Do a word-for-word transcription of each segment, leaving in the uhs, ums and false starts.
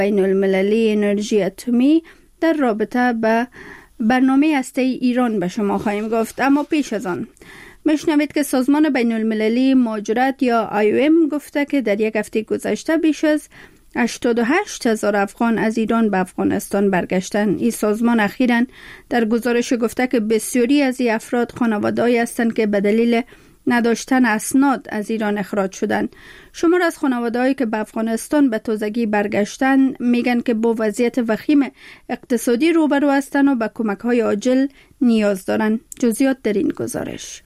بین المللی انرژی اتمی در رابطه به برنامه هسته ایران به شما خواهیم گفت. اما پیش از آن میشنوید که سازمان بین المللی مهاجرت یا آی او ام گفته که در یک هفته گذشته بیش از هشتاد و هشت هزار افغان از ایران به افغانستان برگشتند. این سازمان اخیراً در گزارش گفته که بسیاری از این افراد خانواده‌ای هستند که به دلیل نداشتن اسناد از ایران اخراج شدند. شمار از خانواده‌هایی که به افغانستان به تازگی برگشتن میگن که با وضعیت وخیم اقتصادی روبرو هستند و به کمک‌های عاجل نیاز دارند. جزئیات در این گزارش.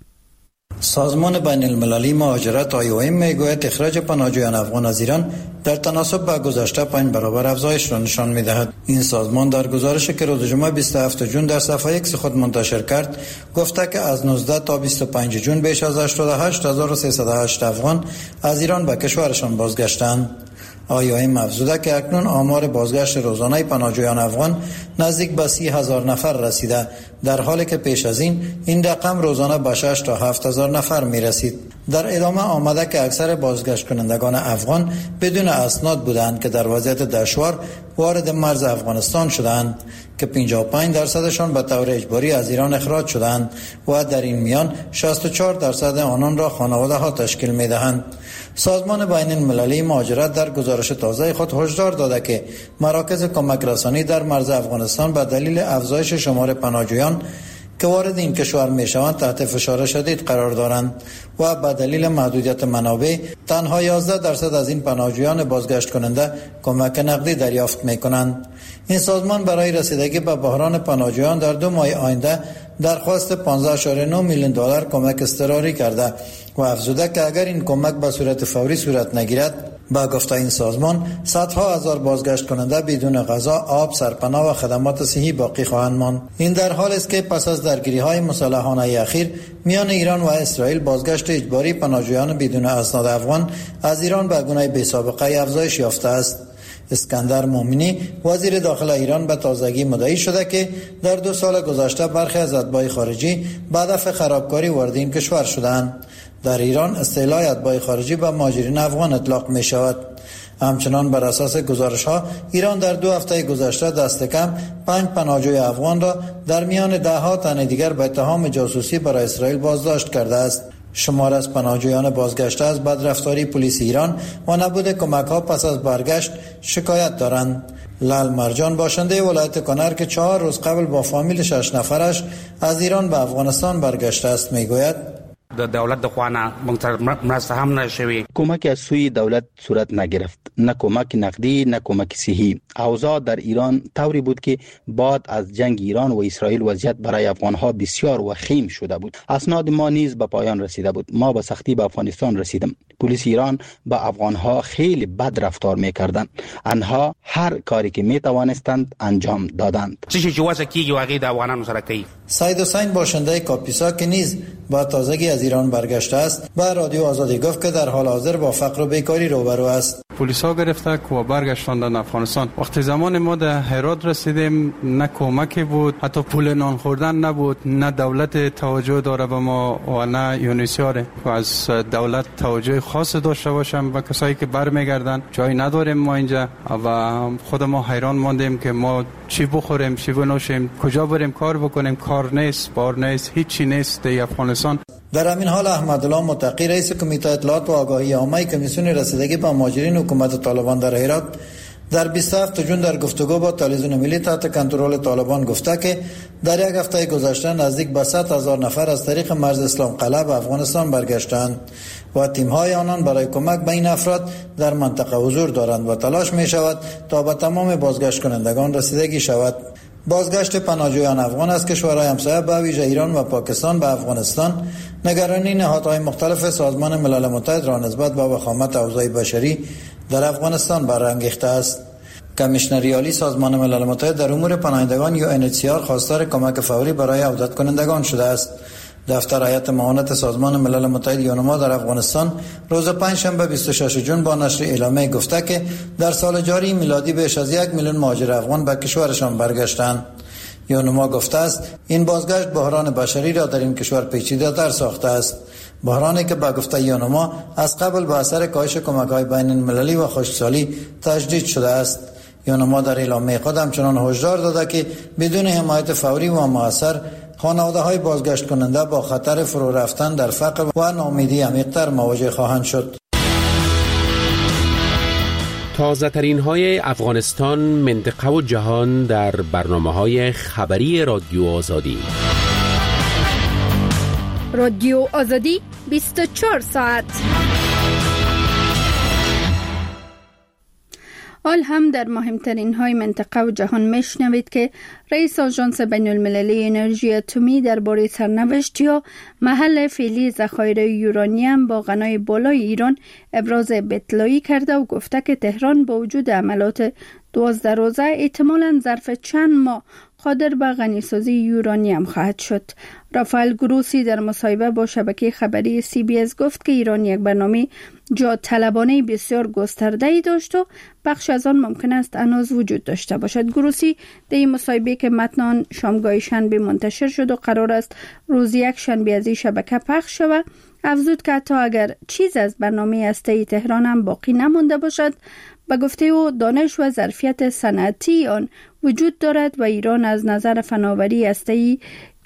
سازمان بین المللی مهاجرت آی او ام میگوید اخراج پناهجویان افغان از ایران در تناسب با گذشته پنج برابر افزایش را نشان می‌دهد. این سازمان در گزارشی که روز جمعه بیست و هفتم ژوئن در صفحه ایکس خود منتشر کرد گفته که از نوزده تا بیست و پنج ژوئن بیش از هشتاد و هشت هزار و سیصد و هشت افغان از ایران به کشورشان بازگشتند. آی او ام افزوده که اکنون آمار بازگشت روزانه پناهجویان افغان نزدیک به سی هزار نفر رسیده، در حالی که پیش از این این رقم روزانه به شش تا هفت هزار نفر می رسید. در ادامه آمده که اکثر بازگشت کنندگان افغان بدون اسناد بودند که در وضعیت دشوار وارد مرز افغانستان شدند که پنجاه و پنج درصدشان به طور اجباری از ایران اخراج شدند و در این میان شصت و چهار درصد آنان را خانواده ها تشکیل می دهند. سازمان بین المللی مهاجرت در گزارش تازه خود هشدار داده که مراکز کمک رسانی در مرز افغانستان به دلیل افزایش شمار پناهجویان که وارد این کشور می شوند تحت فشار شدید قرار دارند و به دلیل محدودیت منابع تنها یازده درصد از این پناهجویان بازگشت کننده کمک نقدی دریافت می کنند. این سازمان برای رسیدگی به بحران پناهجویان در دو ماه آینده درخواست پانزده ممیز نه میلیون دلار کمک اضطراری کرده و افزوده که اگر این کمک به صورت فوری صورت نگیرد با گفته این سازمان صدها هزار بازگشت کننده بدون غذا، آب، سرپناه و خدمات صحی باقی خواهند ماند. این در حالی است که پس از درگیری‌های مسلحانه اخیر میان ایران و اسرائیل بازگشت اجباری پناهجویان بدون اسناد افغان از ایران به گونه بی‌سابقه افزایش یافته است. اسکندر مومنی وزیر داخل ایران به تازگی مدعی شده که در دو سال گذشته برخی از اتباع خارجی به هدف خرابکاری وارد این کشور شدند. در ایران اصطلاح اتباع خارجی به مهاجرین افغان اطلاق می شود. همچنان بر اساس گزارش ها ایران در دو هفته گذشته دست کم پنج پناهجوی افغان را در میان ده ها تن دیگر به اتهام جاسوسی برای اسرائیل بازداشت کرده است. شمار از پناهجویان بازگشته از بدرفتاری پلیس ایران و نبود کمک ها پس از برگشت شکایت دارند. لال مرجان باشنده ولایت کنر که چهار روز قبل با فامیل شش نفرش از ایران به افغانستان برگشته است میگوید د دولت د خوانه مونږ مرسته هم نشوي. کمک از سوی دولت صورت نگرفت، نه کمک نقدی نه کمک صحی. اوضاع در ایران طوری بود که بعد از جنگ ایران و اسرائیل وضعیت برای افغانها بسیار وخیم شده بود. اسناد ما نیز به پایان رسیده بود. ما به سختی به افغانستان رسیدیم. پلیس ایران با افغانها خیلی بد رفتار میکردند. آنها هر کاری که میتوانستند انجام دادند. چه چیزی واسه کیږي واقعي د افغانانو سره کوي. سید حسین باشنده کاپیسا که نیز با تازگی از ایران برگشته است به رادیو آزادی گفت که در حال حاضر با فقر و بیکاری روبرو است. پلیسا گرفته و برگشتاندن افغانستان. وقتی زمان ما در هرات رسیدیم نه کمکی بود، حتی پول نان خوردن نبود، نه دولت توجه داره به ما و نه یونیسیار و از دولت توجه خاص داشته باشم و کسایی که برمیگردن. جایی نداریم ما اینجا و خود ما حیران ماندیم که ما چی بخوریم چی بنوشیم، کجا بریم کار بکنیم. کار نیست، بار نیست، هیچی نیست در افغانستان. در همین حال احمدالله متقی رئیس کمیته اطلاعات و آگاهی عامه کمیسیون رسیدگی به مهاجرین حکومت طالبان در هرات در بیست و هفتم ژوئن در گفتگو با تلویزیون ملی تحت کنترل طالبان گفته که در یک هفته گذشته نزدیک به صد هزار نفر از طریق مرز اسلام قلعه به افغانستان برگشتند و تیم‌های آنان برای کمک به این افراد در منطقه حضور دارند و تلاش می شود تا به تمام بازگشت کنندگان رسیدگی شود. بازگشت پناهجویان افغان از کشورهای همسایه به ویژه ایران و پاکستان به افغانستان نگرانی نهادهای مختلف سازمان ملل متحد را نسبت به وخامت اوضاع بشری در افغانستان برانگیخته است. کمیشنر عالی سازمان ملل متحد در امور پناهندگان یو ان اچ سی آر خواستار کمک فوری برای عودت کنندگان شده است. دفتر هیئت معاونت سازمان ملل متحد یونما در افغانستان روز پنجشنبه بیست و ششم ژوئن با نشر اعلامیه گفته که در سال جاری میلادی بیش از یک میلیون مهاجر افغان به کشورشان برگشتند. یونما گفته است این بازگشت بحران بشری را در این کشور پیچیده‌تر ساخته است. بحرانی که به گفته یونما از قبل به اثر کاهش کمک‌های بین المللی و خشکسالی تجدید شده است. یا نما در اعلامیه خود همچنان هشدار داده که بدون حمایت فوری و مؤثر خانواده های بازگشت کننده با خطر فرو رفتن در فقر و ناامیدی عمیق‌تر مواجه خواهند شد. تازه ترین های افغانستان، منطقه و جهان در برنامه های خبری رادیو آزادی. رادیو آزادی بیست و چهار ساعت. حال هم در مهمترین های منطقه و جهان میشنوید که رئیس آژانس بین المللی انرژی اتمی درباره سرنوشت یا محل فعلی ذخایر یورانیم با غنای بالای ایران ابراز اطلاعی کرده و گفته که تهران با وجود عملیات دوازده روزه احتمالاً ظرف چند ماه قادر به غنیسازی یورانیم خواهد شد. رافائل گروسی در مصاحبه با شبکه خبری سی بی اس گفت که ایران یک برنامه جا طلبانه بسیار گسترده‌ای داشت و بخش از آن ممکن است هنوز وجود داشته باشد. گروسی در این مصاحبه که متن آن شامگاه شنبه منتشر شد و قرار است روز یک شنبه از این شبکه پخش شود، افزود که حتی اگر چیز از برنامه هسته‌ای تهران هم باقی نمانده باشد، به گفته او دانش و ظرفیت صنعتی آن وجود دارد و ایران از نظر فناوری هسته‌ای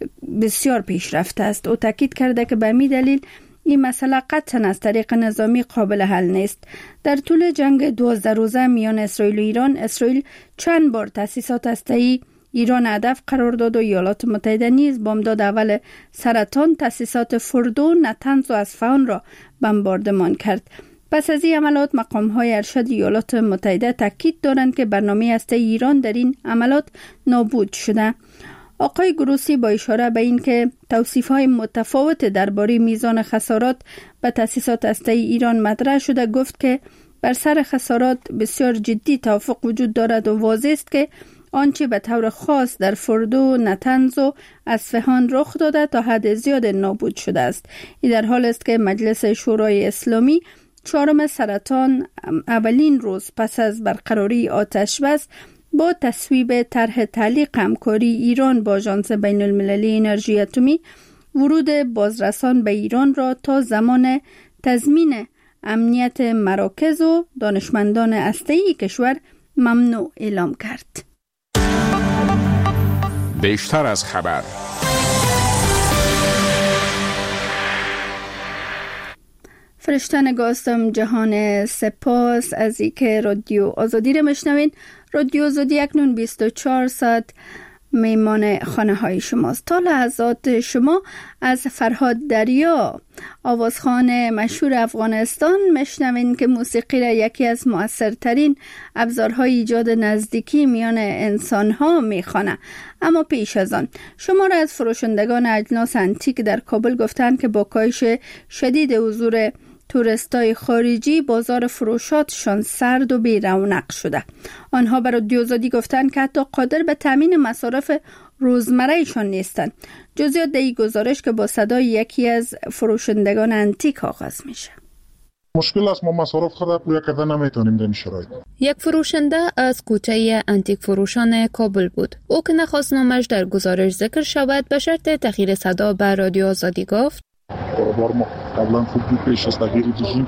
بسیار پیشرفته است. او تاکید کرده که به همین دلیل این مسئله قطعاً از طریق نظامی قابل حل نیست. در طول جنگ دوازده روزه میان اسرائیل و ایران، اسرائیل چند بار تأسیسات هسته‌ای ایران هدف قرار داد و ایالات متحده نیز بامداد اول سرطان تأسیسات فردو، نتنز و اصفهان را بمباردمان کرد. پس از این عملیات مقام‌های ارشد ایالات متحده تاکید دارند که برنامه هسته‌ای ایران در این عملیات نابود شده. آقای گروسی با اشاره به این که توصیف‌های متفاوت درباره میزان خسارات به تأسیسات هسته‌ای ایران مطرح شده، گفت که بر سر خسارات بسیار جدی توافق وجود دارد و واضح است که آنچه به طور خاص در فردو، نتنز و اصفهان رخ داده تا حد زیاد نابود شده است. این در حال است که مجلس شورای اسلامی چهارم سرطان اولین روز پس از برقراری آتش بس با تصویب طرح تعلیق همکاری ایران با آژانس بین المللی انرژی اتمی ورود بازرسان به ایران را تا زمان تضمین امنیت مراکز و دانشمندان هسته‌ای کشور ممنوع اعلام کرد. بیشتر از خبر. فرشتن گاستم جهان سپاس از اینکه رادیو آزادی را میشنوین. رادیو آزادی اکنون بیست و چهار ساعت میمان خانه های شماست. تا لحظات شما از فرهاد دریا، آوازخوان مشهور افغانستان، میشنوین که موسیقی را یکی از مؤثرترین ابزارهای ایجاد نزدیکی میان انسانها میخوانه. اما پیش از آن شما را از فروشندگان اجناس انتیک در کابل گفتند که با کاهش شدید حضور توریستای خارجی بازار فروشاتشان سرد و بی رونق شده. آنها برای رادیو آزادی گفتند که حتی قادر به تامین مصارف روزمره‌شان نیستند. جزئیات در این گزارش که با صدای یکی از فروشندگان انتیک آغاز میشه. مشکل است، ما مصارف خود پویا کردن نمیتونیم در این شرایط. یک فروشنده از کوچه انتیک فروشان کابل بود. او که نخواست نامش در گزارش ذکر شود به شرط تغییر صدا به رادیو آزادی گفت: کاروبار ما قبلا خوب بود، پیش از تغییر رژیم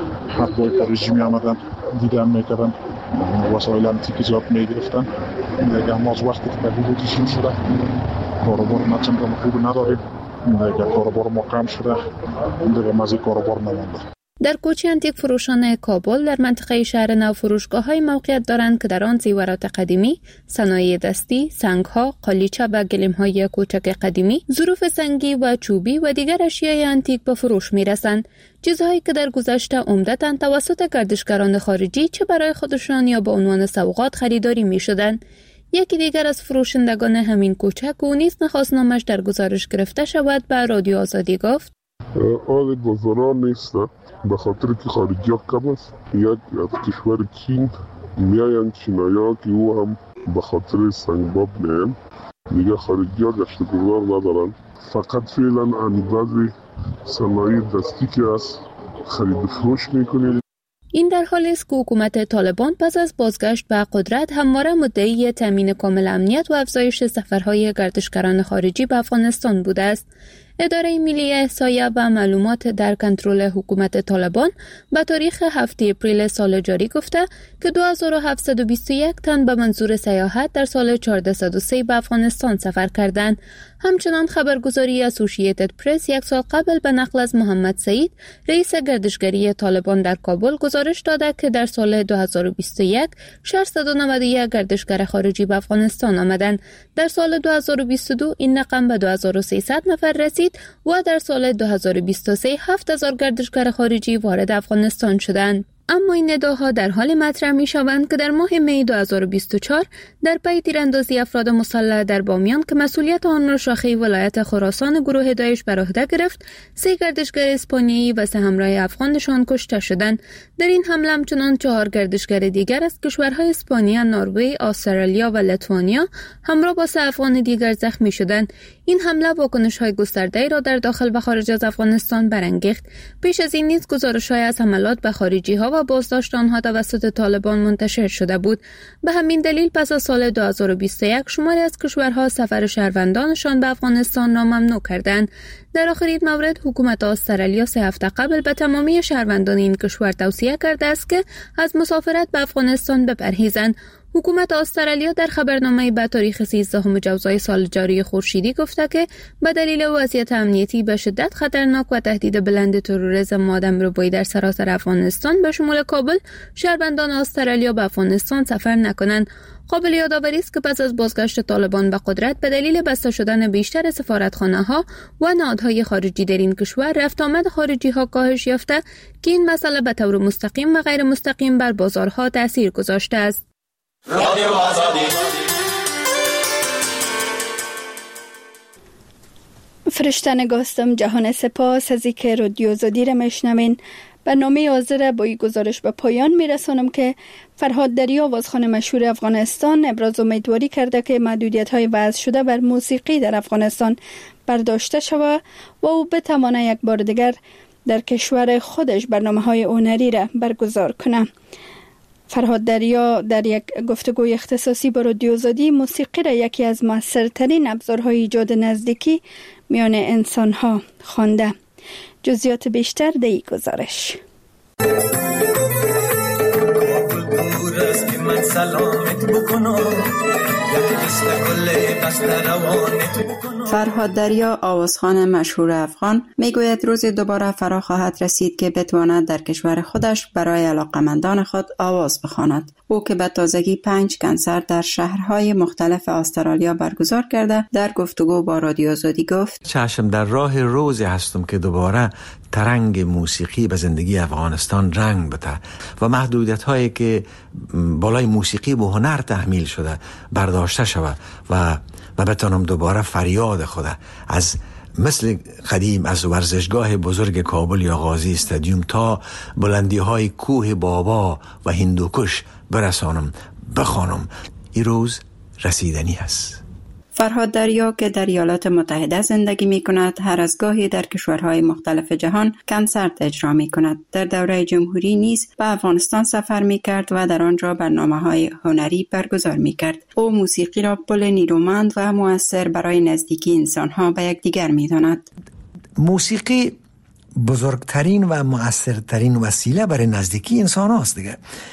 حقای رژیمی آمدن دیدن میکردن، وسایل انتیک زیاد میگرفتن. دیگه ما از وقتی که تغییر رژیم شده کاروبار ما چندان خوب نداریم. دیگه کاروبار ما کم شده، دیگه مزه کاروبار نمونده. در کوچه انتیک فروشان کابل در منطقه شهر نو فروشگاه‌های موقعیت دارند که در آن زیورات قدیمی، صنایع دستی، سنگ‌ها، قالیچه و گلیم‌های کوچک قدیمی، ظروف سنگی و چوبی و دیگر اشیای انتیک به فروش می‌رسند. چیزهایی که در گذشته عمدتاً توسط گردشگران خارجی چه برای خودشان یا به عنوان سوغات خریداری می‌شدند. یکی دیگر از فروشندگان همین کوچه که او نیز نخواست نامش در گزارش گرفته شود به رادیو آزادی گفت: آل بازاران نیست، به خاطر که خارجی ها کم است. یک از کشور چین میاین چینایی ها که او هم به خاطر سنگباب میاین. دیگه خارجی ها گشت گذار ندارن. فقط فعلا بعضی صنایع دستی که هست خرید فروش میکنید. این در حالی است که حکومت طالبان پس از بازگشت به قدرت همواره مدعی تامین کامل امنیت و افزایش سفرهای گردشگران خارجی به افغانستان بوده است. اداره ملی احصایه و معلومات در کنترل حکومت طالبان به تاریخ هفتم اپریل سال جاری گفته که دو هزار و هفتصد و بیست و یک تن به منظور سیاحت در سال چهارصد و سه به افغانستان سفر کردند. همچنان خبرگزاری اسوسییتد پرس یک سال قبل به نقل از محمد سعید رئیس گردشگری طالبان در کابل گزارش داده که در سال دو هزار و بیست و یک ششصد و نود و یک گردشگر خارجی به افغانستان آمدند. در سال دو هزار و بیست و دو این رقم به دو هزار و سیصد نفر رسید و در سال دو هزار و بیست و سه هفت هزار گردشگر خارجی وارد افغانستان شدند. اما این نداها در حال مطرح می شوند که در ماه می دو هزار و بیست و چهار در پی تیراندازی افراد مسلح در بامیان که مسئولیت آن را شاخه ولایت خراسان گروه داعش بر عهده گرفت، سه گردشگر اسپانیایی و سه همراه افغانشان کشته شدند. در این حمله همچنان چهار گردشگر دیگر از کشورهای اسپانیا، نروژ، استرالیا و لیتوانیا همراه با سه افغان دیگر زخمی شدند. این حمله واکنش‌های گسترده‌ای را در داخل و خارج از افغانستان برانگیخت. پیش از این نیز گزارش‌های از حملات به خارجی‌ها و بازداشت آنها توسط طالبان منتشر شده بود. به همین دلیل پس از سال دو هزار و بیست و یک شماری از کشورها سفر شهروندانشان به افغانستان را ممنوع کردند. در آخرین مورد حکومت استرالیا سه هفته قبل به تمامی شهروندان این کشور توصیه کرده است که از مسافرت به افغانستان بپرهیزند. حکومت استرالیا در خبرنامه‌ای به تاریخ سیزدهم جوزای سال جاری خورشیدی گفته که به دلیل وضعیت امنیتی به شدت خطرناک و تهدید بلند تروریسم و آدمربایی در سراسر افغانستان به شمول کابل، شهروندان استرالیا به افغانستان سفر نکنند. قابل یادآوری است که پس از بازگشت طالبان به قدرت به دلیل بسته شدن بیشتر سفارتخانه‌ها و نهادهای خارجی در این کشور، رفت آمد خارجی‌ها کاهش یافته که این مسئله به طور مستقیم و غیر مستقیم بر بازارها تأثیر گذاشته است. رادیو آزادی. فرشته نگاستم جهان سپاس از اینکه رادیو آزادی را میشنوین. برنامه حاضر با این گزارش به پایان میرسانم که فرهاد دریا آوازخوان مشهور افغانستان ابراز امیدواری کرده که محدودیت‌های وضع شده بر موسیقی در افغانستان برداشته شود و او بتواند یک بار دیگر در کشور خودش برنامه‌های هنری را برگزار کنه. فرهاد دریا در یک گفتگوی اختصاصی با رادیو آزادی موسیقی را یکی از مؤثرترین ابزارهای ایجاد نزدیکی میان انسان‌ها خوانده. جزئیات بیشتر در این گزارش. فرهاد دریا آوازخوان مشهور افغان میگوید روزی دوباره فرا خواهد رسید که بتواند در کشور خودش برای علاقمندان خود آواز بخواند. او که به تازگی پنج کنسرت در شهرهای مختلف استرالیا برگزار کرده در گفتگو با رادیو آزادی گفت: چشم در راه روزی هستم که دوباره ترنگ موسیقی به زندگی افغانستان رنگ بده و محدودیت هایی که بالای موسیقی به هنر تحمیل شده برداشته شود و و بتانم دوباره فریاد خود از مثل قدیم از ورزشگاه بزرگ کابل یا غازی استادیوم تا بلندی های کوه بابا و هندوکش برسانم، بخوانم. این روز رسیدنی است. فرهاد دریا که در ایالات متحده زندگی می کند، هر از گاهی در کشورهای مختلف جهان کنسرت اجرا می کند. در دوره جمهوری نیز به افغانستان سفر می کرد و در آنجا برنامه‌های هنری برگزار می کرد. او موسیقی را پل نیرومند و مؤثر برای نزدیکی انسانها به یکدیگر می داند. موسیقی بزرگترین و مؤثرترین وسیله برای نزدیکی انسان هاست دیگه.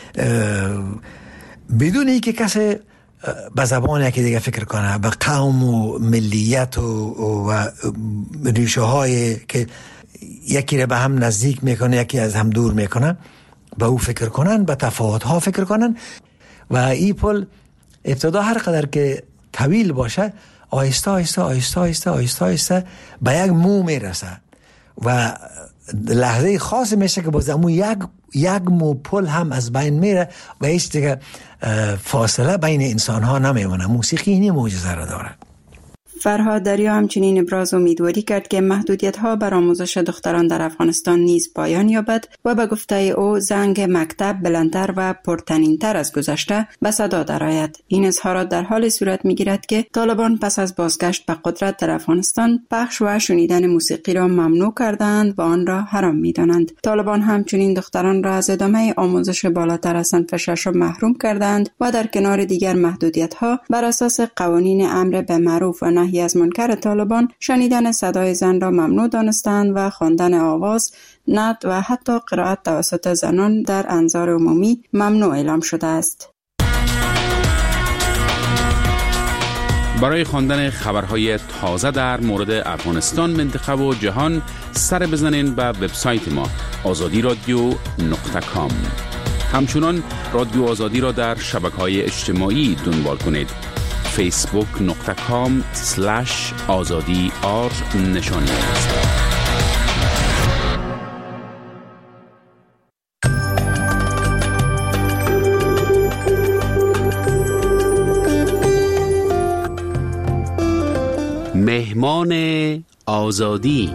بدون اینکه کسی به زبان یکی دیگه فکر کنه، به قوم و ملیت و, و ریشه های که یکی رو به هم نزدیک میکنه یکی از هم دور میکنه، به او فکر کنن، به تفاوت ها فکر کنن و این پل ابتدا هر قدر که طویل باشه آهسته آهسته آهسته آهسته آهسته آهسته به یک مو میرسه و لحظه خاصی میشه که باز امو یک یک مو پل هم از بین میره و هیچ دیگه فاصله بین انسان ها نمیمونه. موسیقی اینی معجزه را داره. فرهاد دریا همچنین ابراز امیدواری کرد که محدودیت‌ها بر آموزش دختران در افغانستان نیز پایان یابد و به گفته او زنگ مکتب بلندتر و پرطنین‌تر از گذشته به صدا درآید. این اظهارات در حال صورت می‌گیرد که طالبان پس از بازگشت به قدرت در افغانستان پخش و شنیدن موسیقی را ممنوع کردند و آن را حرام می‌دانند. طالبان همچنین دختران را از ادامه آموزش بالاتر از صنف ششم محروم کردند و در کنار دیگر محدودیت‌ها بر اساس قوانین امر به معروف و نهی از منکر طالبان شنیدن صدای زن را ممنوع دانستند و خواندن آواز، نعت و حتی قرائت توسط زنان در انظار عمومی ممنوع اعلام شده است. برای خواندن خبرهای تازه در مورد افغانستان، منطقه و جهان سر بزنین به وبسایت ما آزادی رادیو نقطه کام. همچنان رادیو آزادی را در شبکه‌های اجتماعی دنبال کنید. فیسبوک نقطه کام سلش آزادی آر نشانی است. مهمان آزادی.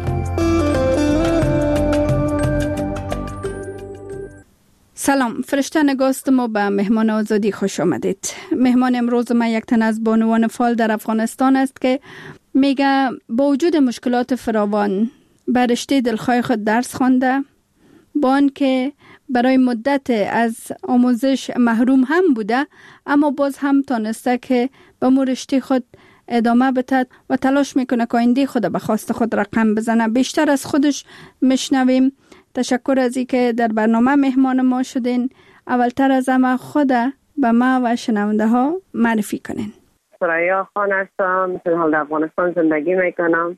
سلام، فرشته نگاستم و به مهمان آزادی خوش آمدید. مهمان امروز ما یک تن از بانوان فعال در افغانستان است که میگه با وجود مشکلات فراوان به رشته دلخواه خود درس خوانده، با آنکه برای مدت از آموزش محروم هم بوده، اما باز هم تانسته که به مو رشته خود ادامه بده و تلاش میکنه که آینده خود به خواست خود رقم بزنه. بیشتر از خودش میشنویم. تشکر از این که در برنامه مهمان ما شدین. اولتر از همه خود به ما و شنونده ها معرفی کنین. ثریا خان هستم، در حال افغانستان زندگی میکنم.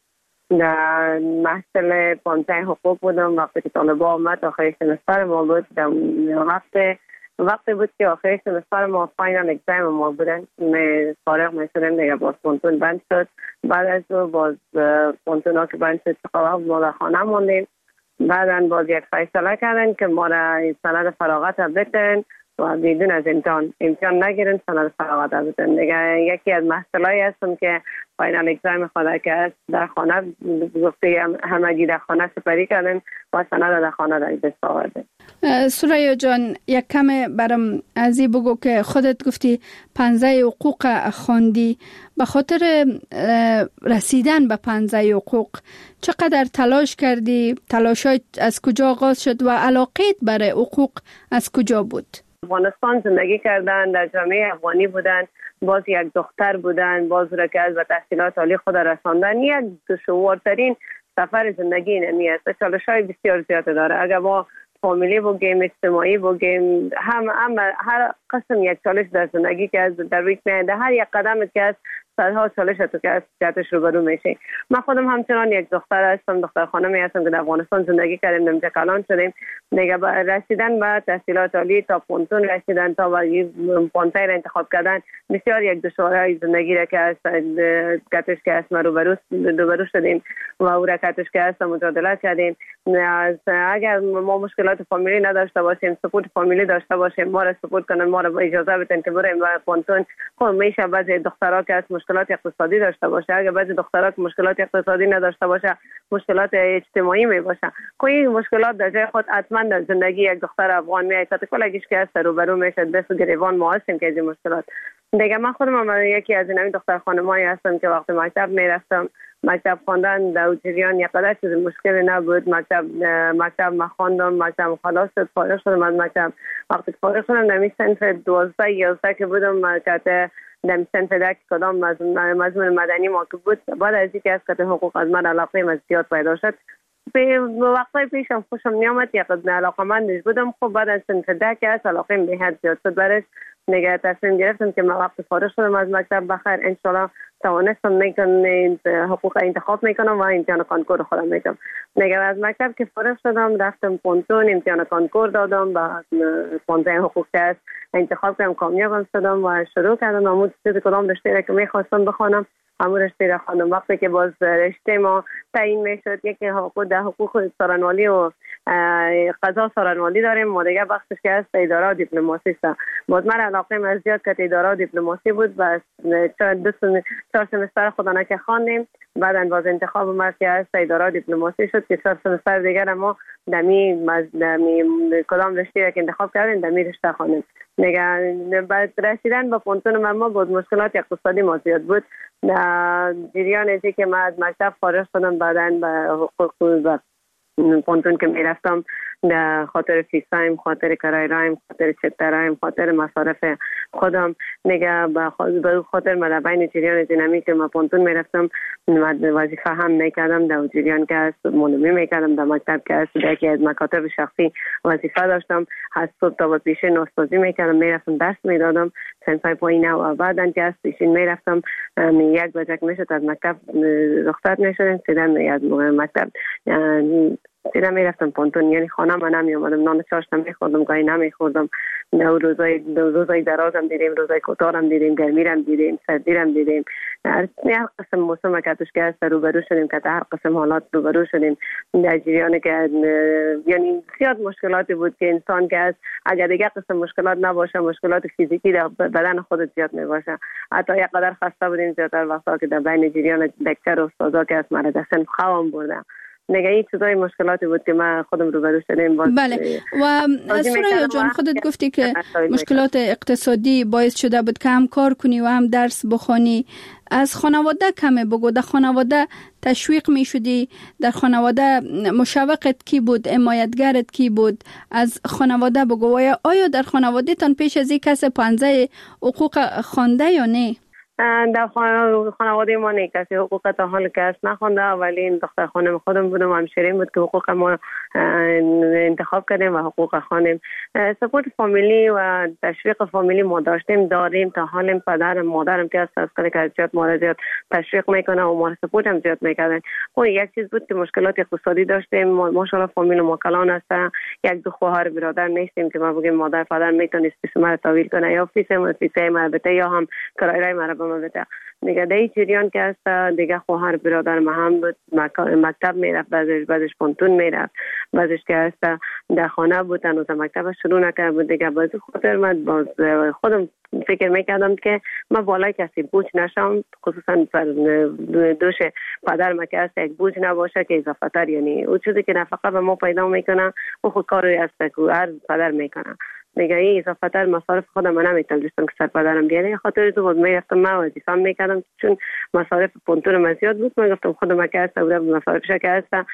در محصل پانزده حقوق بودم وقتی که طالبان آمد. آخر سمستر ما بود. در وقت وقتی بود که آخر سمستر ما فاینال اگزام ما بودن، می فارغ میشدیم دیگه. باز پونتون بند شد. بعد از او باز پونتون ها که بند شد چقدر ما در خانه موندیم. بعدن باز یک فیصله کردن که ما را سند فراغت بدن و بدون از امتحان امتحان نگیرن، سند فراغت بدن دیگه. یکی از محصولایی هستم که فاینال اگزام خدا که در خانه گفته همگی در خانه سپری کردن و سند در خانه در دست آوردن. ثریا جان، یک کم برام از این بگو که خودت گفتی پانزده حقوق خواندی. به خاطر رسیدن به پانزده حقوق چقدر تلاش کردی؟ تلاشات از کجا آغاز شد و علاقت برای حقوق از کجا بود؟ افغانستان زندگی کردن، در جامعه افغانی بودن، باز یک دختر بودن، باز را که از به تحصیلات عالی خود رساندن. یک دشوارترین سفر زندگی نمی است. چالش‌های بسیار زیاد داره. اگر با فامیلی بگیم، اجتماعی بگیم، هم هم هر قسم یک چالش در زندگی که از در روی میانده، هر یک قدم که از صدها چالش تو که از جهتش روبرو میشه. من خودم همچنان یک دختر هستم، دختر خانمی هستم که در افغانستان زندگی کردیم، نمجه کلان شدیم. دیگه رسیدن به تحصیلات عالی تا پونتون رسیدن، تا به پانتای را انتخاب کردن، بسیار یک دشواری زندگی را که از جهتش که از ما روبرو روبرو شدیم و او را کتش که از مجادله کردیم. از اگر ما مشکلات فامیلی نداشته باشیم، سپورت فامیلی داشته باشیم، ما را سپورت کنن، ما را اجازه بدن که بریم به پونتون. خب میشه بعضی دخترها که از مشکلات اقتصادی داشته باشه، اگر بعضی دخترها که مشکلات اقتصادی نداشته باشه، مشکلات اجتماعی می باشه. کوئی مشکلات در جای خود حتما در زندگی یک دختر افغان میاد. تا کلگیش که از روبرو میشه دست گریوان ما هستیم که از این مشکلات. دیگه من خودم هم یکی از این دختر خانمایی هستم که وقتی مکتب میرفتم، مکتب خواندن در جریان یک قدر چیز مشکلی نبود. مکتب مکتب ما خواندم، مکتب خلاص شد، فارغ شدم از مکتب. وقتی فارغ شدم در صنف دوازده یازده که بودم، که در صنف ده کدام مضمون مدنی ما که بود، بعد از اینکه از کتاب حقوق از من علاقه من زیاد پیدا شد، به وقتای پیشم خوشم نیامد، یک علاقه‌مندش بودم. خب بعد از صنف ده که از علاقه به حد زیاد شد، برش نگه تصمیم گرفتم که من وقت فارغ شدم از مکتب بخیر انشالله توانستم میکنم حقوق انتخاب میکنم و امتحان کانکور خودم میکنم. نگه از مکتب که فارغ شدم رفتم پونتون، امتحان کانکور دادم، بعد پانزده حقوق که انتخاب کردم، کامیاب شدم و شروع کردم همون چیزی کدام رشته را که میخواستم بخوانم همون رشته را خواندم. وقتی که باز رشته ما تعیین میشد، یکی حقوق ده حقوق سارنوالی و قضا سارنوالی داریم، ما دیگه بخشش که از اداره و دیپلماسی است. باز من علاقه من زیاد که اداره و دیپلماسی بود و دو چهار سمستر خودانه که خواندیم. بعدن باز انتخاب ما که از اداره و دیپلماسی شد که چهار سمستر دیگر ما دمی دمی کدام رشته که انتخاب کردیم دمی رشته خواندیم. نگه بعد رسیدن به پونتون ما بود مشکلات اقتصادی ما زیاد بود. جریان ازی که من از مکتب فارغ شدم، بعدن به حقوق و پونتون که میرفتم در خاطر فیسایم، خاطر کرای رایم، خاطر چترایم، خاطر مصارف خودم دیگه به خاطر من بین جریان دینامی که ما پونتون میرفتم وظیفه هم میکردم در جریان که است منوی میکردم در مکتب که است در یکی از مکاتب شخصی وظیفه داشتم از صبح تا پیش نوستازی میکردم میرفتم درس میدادم سنفای پایینه و بعدن که است پیشین میرفتم یک بجک میشد از مکتب رخصت میشدم سیدن از مکتب سیده میرفتم پونتون یعنی خانه من نمی اومدم نان چاشت نمیخوردم گاهی نمیخوردم روزای روزای درازم دیدیم روزای کوتاهم دیدیم گرمیرم دیدیم سردیرم دیدیم هر قسم موسم که توش که است روبرو شدیم که هر قسم حالات روبرو شدیم در جریان که یعنی زیاد مشکلاتی بود که انسان که است اگر دیگه قسم مشکلات نباشه مشکلات فیزیکی در بدن خودت زیاد میباشه حتی یک قدر خسته بودیم زیادتر وقتا که در بین جریان دکتر و استادا که است مرا دستن خوام بردم نگه این چیزای مشکلاتی بود که ما خودم روبرو شدیم. بله و سوریا جان خودت گفتی که مشکلات اقتصادی باعث شده بود که هم کار کنی و هم درس بخونی. از خانواده کمه بگو، در خانواده تشویق می شدی؟ در خانواده مشوقت کی بود؟ حمایتگرت کی بود؟ از خانواده بگو. آیا در خانواده تان پیش از این کس پانزه حقوق خوانده یا نه؟ در خانواده ما نه کسی حقوق تا حال کس نخونده ولی این دختر خانم خودم بودم و همشیرین بود که حقوق ما انتخاب کردیم و حقوق خانم سپورت فامیلی و تشویق فامیلی ما داشتیم داریم تا حال پدرم مادرم که از کاری که زیاد ما را زیاد تشویق میکنه و ما را سپورت هم زیاد میکردن. خب یک چیز بود که مشکلات اقتصادی داشتیم ماشاءالله فامیل ما کلان است یک دو خواهر برادر نیستیم که ما بگیم مادر پدر میتونست فیس ما را تحویل کنه یا فیس ما فیس ما بده یا هم کرایه ما را بده دیگه در این جریان که است دیگه خواهر برادر ما هم بود مکتب میرفت بعدش بعدش پونتون میرفت بعدش که است در خانه بود هنوز مکتب شروع نکرده بود دیگه باز خاطر من باز خودم فکر میکردم که من بالای کسی بوج نشم خصوصا پر دوش پدر ما که است یک بوج نباشه که اضافه تر یعنی اون چیزی که نفقه به ما پیدا میکنه و خود کاری است که هر پدر میکنه دیگه این اضافه تر مصارف خودم من نمیتونستم که سر پدرم بیاره خاطر تو بود میرفتم من وظیفه میکردم چون مصارف پونتون من زیاد بود من گفتم خودم که است و مصارفش که است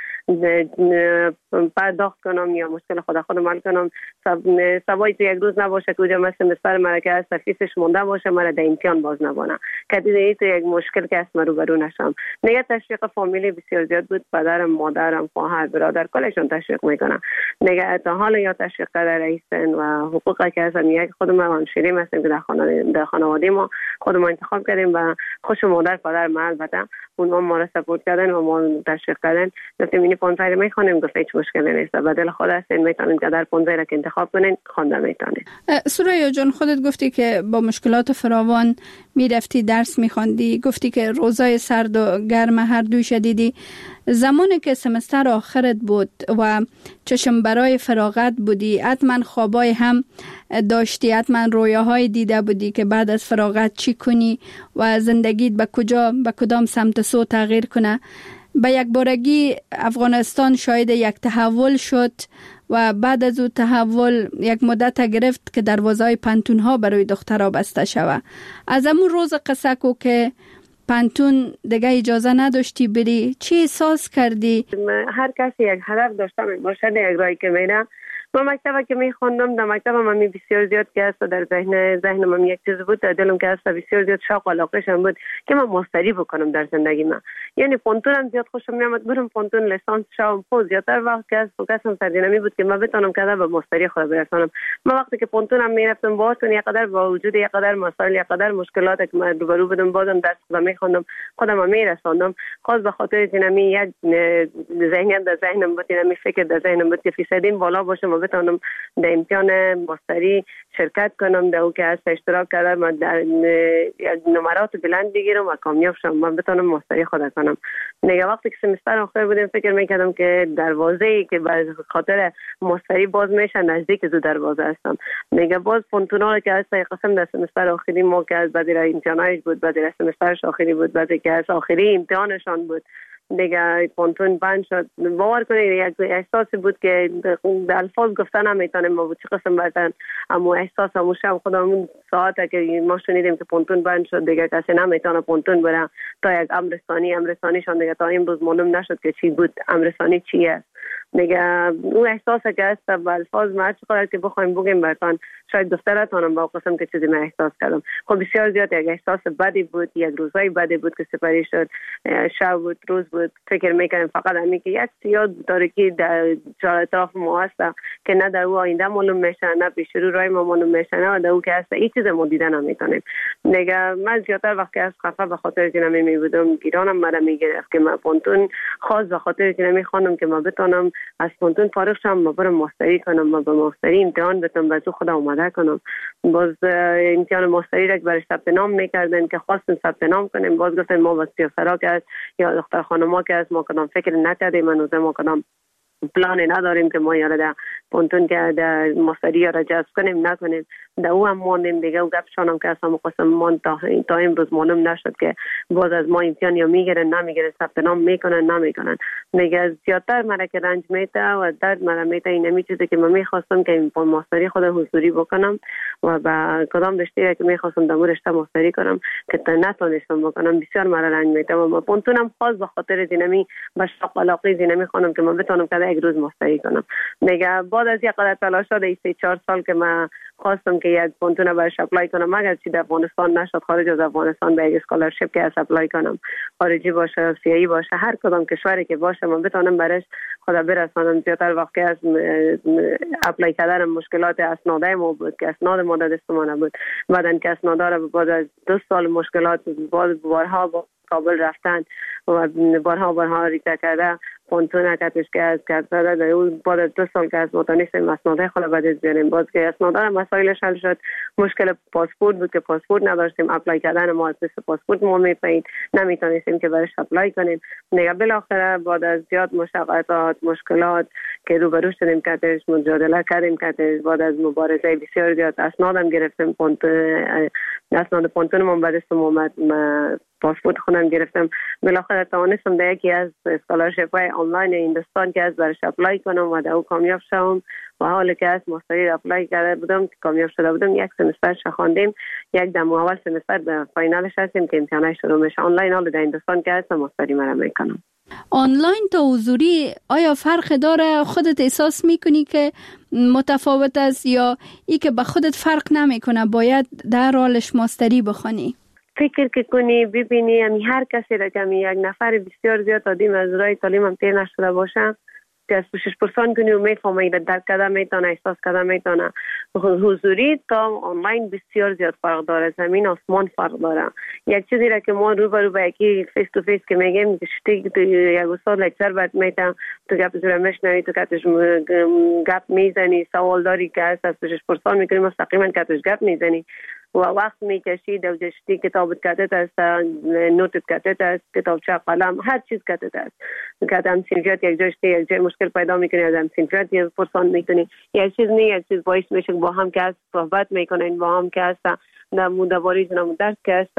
پرداخت کنم یا مشکل خود خودم حل کنم سوای تو یک روز نباشه که اونجا مثل مستر مرا که است فیسش مونده باشه مرا در امتحان باز نبانه که دیگه تو یک مشکل که است من روبرو نشم. دیگه تشویق فامیلی بسیار زیاد بود پدرم مادرم خواهر برادر کلشون تشویق میکنن دیگه تا حالا یا تشویق در رئیسن و حقوقی که هستن یک خودم هم شیرین هستیم که در خانواده در خانواده ما خودم انتخاب کردیم و خوش مادر پدر ما البته اونها ما را سپورت کردن و ما تشویق کردن گفتیم این پانزه رو میخوانیم گفت هیچ مشکلی نیست بدل خود هستین میتونین که در پانزه را که انتخاب کنین خوانده میتونین. سوریا جان خودت گفتی که با مشکلات فراوان میرفتی درس میخواندی گفتی که روزای سرد و گرم هر دوی شدیدی زمانی که سمستر آخرت بود و چشم برای فراغت بودی حتما خوابای هم داشتی حتما رویاهای دیده بودی که بعد از فراغت چی کنی و زندگیت به کجا به کدام سمت سو تغییر کنه. به یک بارگی افغانستان شاید یک تحول شد و بعد از او تحول یک مدت گرفت که دروازه‌های پانتون ها برای دخترها بسته شود. از همون روز قصه کو که پانتون دیگه اجازه نداشتی بری چی احساس کردی؟ هر کسی یک هدف داشته باشه یک راهی که میره. ما مکتبی که میخوندم در مکتب من بسیار زیاد که است در ذهن ذهن من یک چیز بود در دلم که است بسیار زیاد شوق و علاقه‌ام بود که من ماستری بکنم در زندگی من یعنی پونتونم زیاد خوشم میامد برم پونتون لیسانس شوم پوز زیادتر وقت که است فوکسم سردینمی بود که من بتونم که به ماستری خود برسونم. من وقتی که پونتونم میرفتم باهاتون یک قدر با وجود یک قدر مسائل یک قدر مشکلات که من روبرو بودم بازم درس خودم میخوندم خودم میرسوندم خاص به خاطر زینمی یک ذهنیت در ذهنم بود اینمی فکر در ذهنم بود که فیصدیم بالا باشه و بتونم در امتحان ماستری شرکت کنم در او که از اشتراک کردم و در نمرات بلند بگیرم و کامیاب شم و بتونم ماستری خود کنم. دیگه وقتی که سمستر آخر بودم فکر میکردم که دروازه‌ای که به خاطر ماستری باز میشه نزدیک دو دروازه هستم. دیگه باز پونتونا که از قسم در سمستر آخری ما که از بعد امتحانش بود بعد از سمسترش آخری بود بعد که از آخری امتحانشان بود دیگه پونتون بند شد. باور کنید یک احساسی بود که در الفاظ گفتن نمیتونم ما چه قسم بردن اما احساس هموشم خودمون ساعته که ما شنیدیم که پونتون بند شد دیگه کسی نمیتونه پونتون بره تا یک امرستانی امرستانیشان دیگه تا این روز معلوم نشد که چی بود امرستانی چیه دیگه اون احساسی که هست با الفاظ ما چقدر که بخوایم بگیم براتون شاید دفترتونم با قسم که چیزی من احساس کردم. خب بسیار زیاد یک احساس بدی بود، یک روزای بدی بود که سپری شد، شب بود، روز بود، فکر میکنم فقط همین که یک سیاد داره که در اطراف ما هست که نه در او آینده معلوم میشه، نه پیش رو رای ما معلوم میشه، نه در او که هست این چیز ما دیدن نمیتونیم. دیگه من زیادتر وقتی از خفه به خاطر که نمی بودم گیرانم مرا میگرفت که من پونتون خاص به خاطر که نمی خواندم که من بتونم از پونتون فارغ شم، من برم ماستری کنم، من به ماستری امتحان بدم، بعد خدا اومده کنم. باز امتحان ماستری را برای ثبت نام میکردن که خواستم ثبت نام کنیم، باز گفتن ما با سیاسرا که یا دختر خانما که ما کدام فکر نکردیم، من ما کدام پلان نداریم که ما یاره در پونتون که در ماستری را جذب کنیم نکنیم. در او هم ماندیم دیگه و گپشان هم که اصلا مقسم مان تا, تا امروز معلوم نشد که باز از ما امتحان یا میگیرن نمیگیرن، ثبت نام میکنن نمیکنن. دیگه زیادتر مرا که رنج میته و درد مرا میته این نمی چیزی که من میخواستم که این ماستری خود حضوری بکنم و با کدام رشته که میخواستم در رشته ماستری کنم که تا نتونستم بکنم، بسیار مرا رنج میته و ما پونتونم خاص به خاطر زینمی به شوق علاقه زینمی خانم که من بتونم که یک روز ماستری کنم. دیگه بعد از یک قدر تلاش شده سه چهار سال که من خواستم که یک پونتون برش اپلای کنم، اگر چی در افغانستان نشد خارج از افغانستان به یک اسکالرشیپ که از اپلای کنم، خارجی باشه آسیایی باشه هر کدام کشوری که باشه من بتونم برش خدا برسانم. زیادتر وقتی از اپلای کردن مشکلات اسناده ما بود که اسناد ما در دست ما نبود، بعدن که اسنادا را بعد از دو سال مشکلات بعد بارها با کابل رفتن و بارها بارها ریکته کرده پونتون کتش که از کرده در اون بعد از دو سال که از متانیستیم اسناده خلا بعد از بیاریم، باز که اسناده را مسائلش حل شد. مشکل پاسپورت بود که پاسپورت نداشتیم، اپلای کردن ما از پاسپورت ما میپایید نمیتونستیم که برش اپلای کنیم. دیگه بالاخره بعد از زیاد مشقت مشکلات که روبرو شدیم کتش مجادله کردیم کتش، بعد از مبارزه بسیار زیاد اسنادم گرفتیم، پونتون اسناد پونتون ما بعد از اومد پاسپورت خودم گرفتم. بالاخره توانستم در یکی از اسکالرشیپ های آنلاین هندوستان که از برش اپلای کنم و در او کامیاب شدم و حالا که از ماستری اپلای کرده بودم که کامیاب شده بودم یک سمسترش خواندیم، یک دم اول سمستر به فاینالش هستیم که امتحانش شروع میشه. آنلاین حالا در هندوستان که هستم ماستری مرا میکنم. آنلاین تا حضوری آیا فرق داره؟ خودت احساس میکنی که متفاوت است یا ای که به خودت فرق نمیکنه باید در حالش ماستری بخونی؟ فکر که کنی ببینی همی هر کسی را که یک نفر بسیار زیاد آدم از رای تعلیم هم تیر نشده باشه که از پوشش پرسان کنی و میفهمی را درک کرده میتونه احساس کرده میتونه. حضوری تا آنلاین بسیار زیاد فرق داره، زمین آسمان فرق داره. یک چیزی را که ما رو برو با یکی فیس تو فیس که میگیم شتی یک استاد لکچر بعد میتونه تو گپ زور میشنوی تو کتش گپ میزنی، سوال داری که از پوشش پرسان میکنی مستقیما کتش گپ میزنی و وقت میکشید و جشتی کتابت کتت است، نوتت کتت است، کتابچه قلم هر چیز کتت است که هم سینفیات یک جشتی یک جای مشکل پیدا میکنی از هم سینفیات یک پرسان میکنی، یک چیز نه یک چیز باعث میشه با هم که از صحبت میکنین با هم که است در مدواری جنام درس که است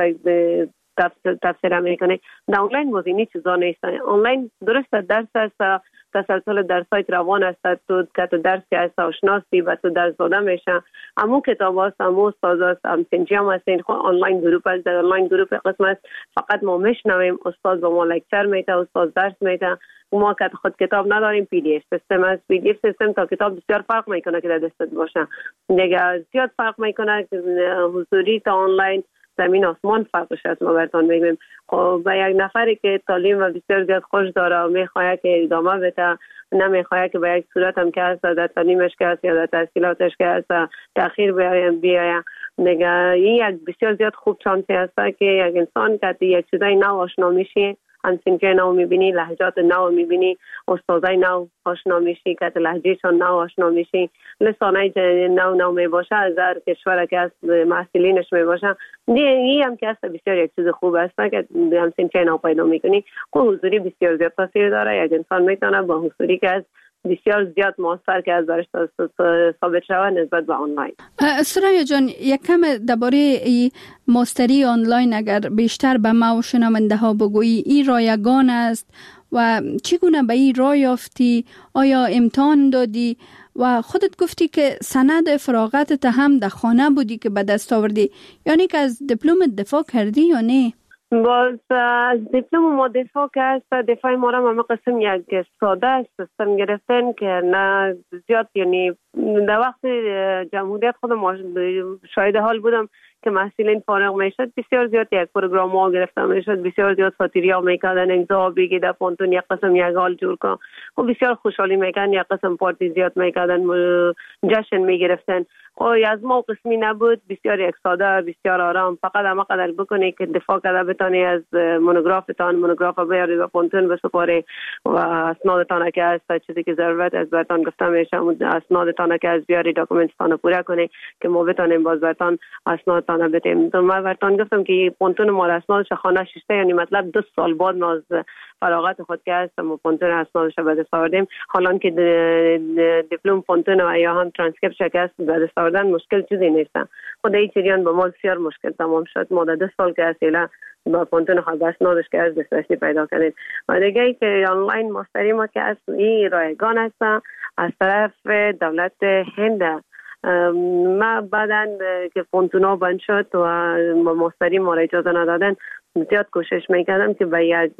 تفسیر میکنه. در آنلاین موزینی چیزا نیست. آنلاین درست درس است، تسلسل درسایت روان است، تو که تو درس که است آشناسی و تو درس داده میشه، امو کتاب است، امو استاد است، ام سنجی هم است. این آنلاین گروپ است، در آنلاین گروپ قسم است فقط ما میشنویم، استاد با ما لکچر میده، استاد درس میده، ما که خود کتاب نداریم، پی دی اف سیستم است. پی دی اف سیستم تا کتاب بسیار فرق میکنه که در دستت باشه، دیگه زیاد فرق میکنه حضوری تا آنلاین زمین آسمان فرقش است. ما براتون میگیم خب با یک نفری که تعلیم و بسیار زیاد خوش داره و میخواه که ادامه بده، نمیخواه که به یک صورت هم که هست در تعلیمش که هست یا در تحصیلاتش که هست تأخیر بیاید، دیگه این یک بسیار زیاد خوب چانسی هست که یک انسان که یک چیزای نو آشنا میشه، هم سنجه نو میبینی، لهجات نو میبینی، استادای نو آشنا میشی که لهجهشان نو آشنا میشی، لسانای نو نو میباشه، از هر کشور که از محصلینش میباشه. این هم که هست بسیار یک چیز خوب است که هم سنجه نو پیدا میکنی. خب حضوری بسیار زیاد تاثیر داره، یک انسان میتونه با حضوری که از بسیار زیاد موثر که از برش ثابت شود نسبت به آنلاین. سریا جان یک کم درباره ماستری آنلاین اگر بیشتر به ما و شنونده ها بگویی، این رایگان است و چگونه به این راه یافتی؟ آیا امتحان دادی و خودت گفتی که سند فراغتت هم در خانه بودی که به دست آوردی، یعنی که از دیپلم دفاع کردی یا نه؟ باز از دیپلم ما دفاع که است، دفاع ما را همه قسم یک ساده سیستم گرفتن که نه زیاد، یعنی در وقت جمهوریت خود ما شاهد حال بودم که محصولین فارغ میشد بسیار زیاد یک پروگرام ها گرفته میشد، بسیار زیاد فاتیری ها میکردن امضا بگی در پانتون یک قسم یک حال جور کن و بسیار خوشحالی میکردن، یک قسم پارتی زیاد میکردن، جشن میگرفتن. و از ما قسمی نبود، بسیار یک ساده، بسیار آرام، فقط همه قدر بکنی که دفاع کرده بتانی از مونوگرافتان، مونوگراف بیاری و پانتون بسپاری و اسنادتان که هست چیزی که ضرورت از برتان گفته میشه اسنادتان که از بیاری داکومنتتان پوره کنی که ما بتانیم باز برتان اسنادتان بدیم. تو ما برتان گفتم که پانتون ما اسنادش خانه ششته، یعنی مطلب دو سال بعد ما از فراغت خود که هست ما پانتون اسنادش به دست آوردیم. حالا که دیپلم پانتون و یا هم ترانسکریپت که هست به دست آوردن مشکل چیزی نیست. خود این جریان با ما بسیار مشکل تمام شد. ما در دو سال که اصلا با پانتون خود اسنادش که از دسترسی پیدا کردیم. و دیگه ای که آنلاین مستری ما که اصلا این رایگان هست از طرف دولت هند. ما بعداً که پانتونا بند شد و مستری ما را اجازه ندادن، زیاد کوشش میکردم که به یک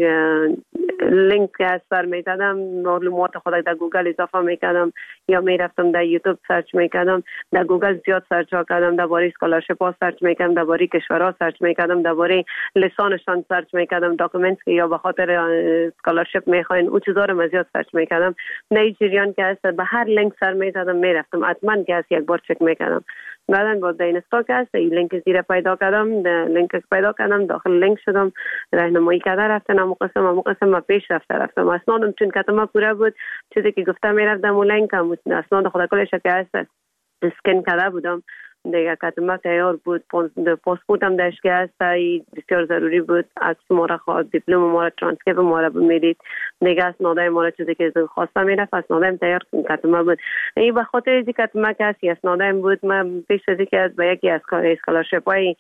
لینک که سر میدادم معلومات خود در گوگل اضافه میکردم یا میرفتم در یوتیوب سرچ میکردم، در گوگل زیاد سرچ کردم، درباره اسکولارشیپ ها سرچ میکردم، درباره کشورها سرچ میکردم، درباره لسانشان سرچ میکردم، داکومنت که یا به خاطر اسکولارشیپ میخواین او چیزا رو زیاد سرچ میکردم. نه جریان که است به هر لینک سر میدادم میرفتم، حتما که است یک بار چک میکردم. بعدن با اینستا که است این لینک زیر پیدا کردم، لینک پیدا کردم، داخل لینک شدم، راهنمایی کرده رفتم، اما قسم اما قسم ما پیش رفته رفتم. اسنادم چون کتما پوره بود، چیزی که گفتم میرفتم اون لینک هم اسناد خود کلش که است اسکن کرده بودم دیگه، کتما تیار بود، پاسپورتم داشت که است بسیار ضروری بود، عکس ما را خواست، دیپلم ما را، ترانسکریپت ما را میدید دیگه، اسنادای ما را چیزی که خواستم میرفت، اسنادم تیار کتما بود. این به خاطر اینکه کتما که است اسنادم بود، من پیش از اینکه از با یکی از اسکولارشیپ های